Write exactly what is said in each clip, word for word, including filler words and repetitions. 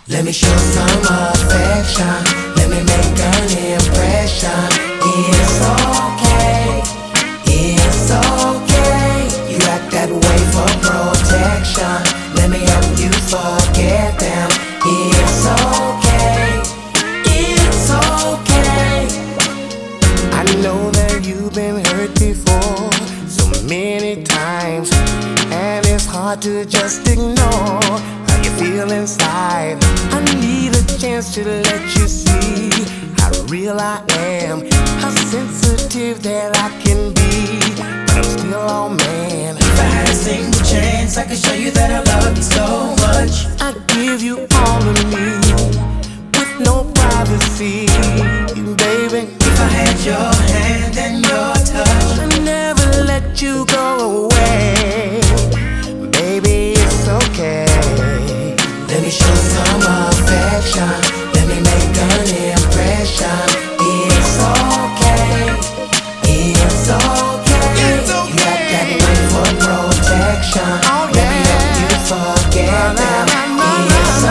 Let me show some affection. Let me make an impression. It's okay, it's okay. You act that way for protection. Let me help you forget them. It's okay, it's okay. I know that you've been hurt before so many times, and it's hard to just ignore how you feel inside. I need a chance to let you see how real I am, how sensitive that I can be, but I'm still all man. If I had a single chance, I could show you that I love you so much. I'd give you all of me with no privacy, baby. If I had your hand and your touch, I'd never let you go away. Baby, it's okay. Let me show some affection. Let me make an impression. It's okay, it's okay. It's okay. You act that way for protection. Oh, yeah. Let me help you forget them. It's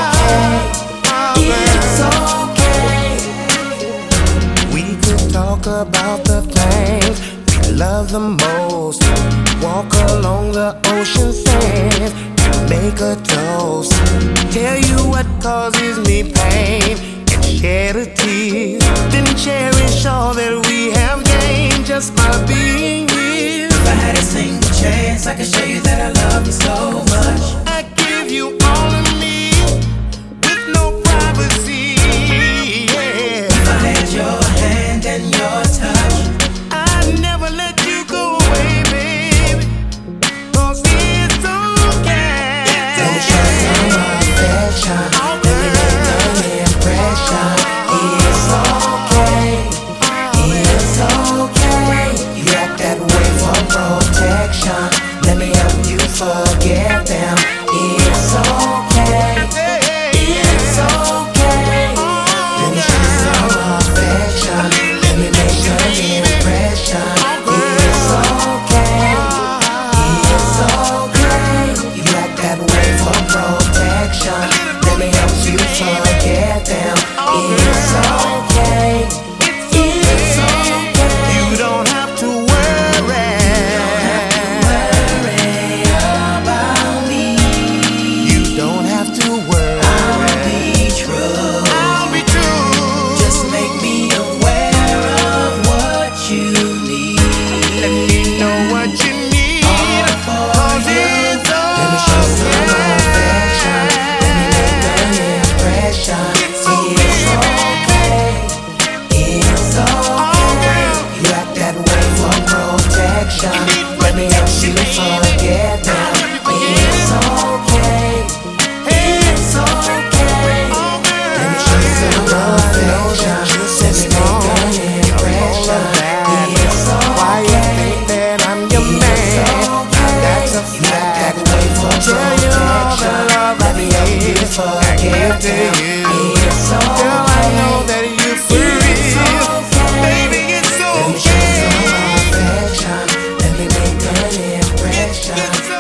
okay, it's okay. We could talk about the things we love the most. Walk along the ocean sands and make a toast. Tell you what causes me pain and shed a tear. Then cherish all that we have gained just by being here. If I had a single chance, I could show you that I love you so much. I give you all of me with no privacy, yeah. If I had your hand and your touch, I'd never let you go away, baby. Cause it's okay. Let me show some affection. Let me make an impression. It's okay, it's okay. You act that way for protection. Let me help you forget them. It's okay, it's okay. Let me show some affection. Let me make an impression. It's okay, it's okay. You act that way for protection. Let me help you forget them. It's okay, it's okay. You don't have to worry about me. You don't have to worry. I'll be true. I'll be true. Just make me aware of what you need. Let me know what you need. All for you. Let me show some affection. Let me make an impression. It's okay, it's okay. You act that way for protection. Let me help you forget them. It's okay, it's okay. Let me show some affection. Let me make an impression. It's Why you okay, think that I'm your man? That's a you act that fact. way for Tell you all the protection. love Let I me help you give, I forget give to them. you. It's okay. Girl, I know that you're free. Baby, it's Let me show okay. some affection. Let me make an impression. It's